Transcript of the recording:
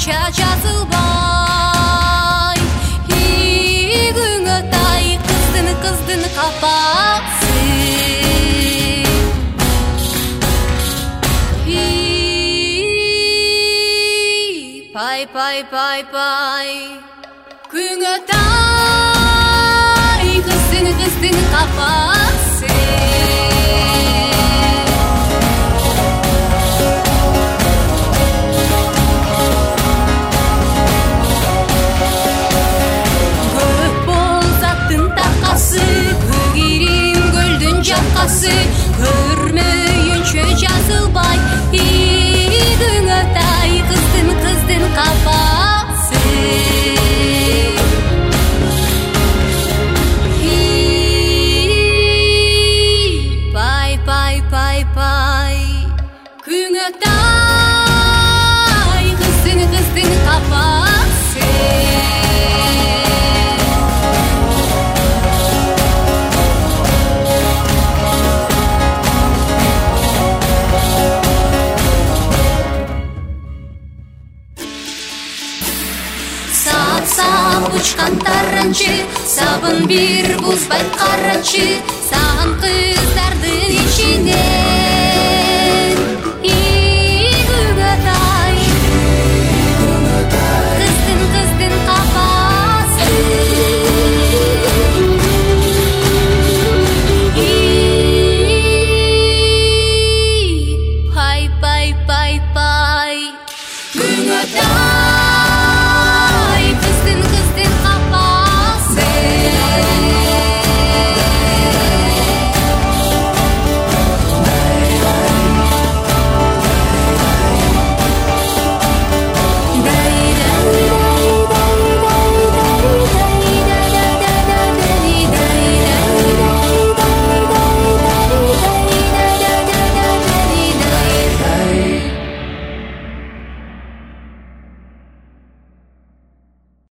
онча жазылбай. Игің өтай қыздың қапасы. Пай күң өтай қыздың қапасы. Көп болзаттың тақасы, көгерім көлдің жаққасы, көрмейінше жазылбай. Игің өтай қыздың қапасы. Пай күң өтай қыздың қапасы. Сап ұшқан тараншы, сабын бір бұзбай қараншы, саған қыздардың ішіне.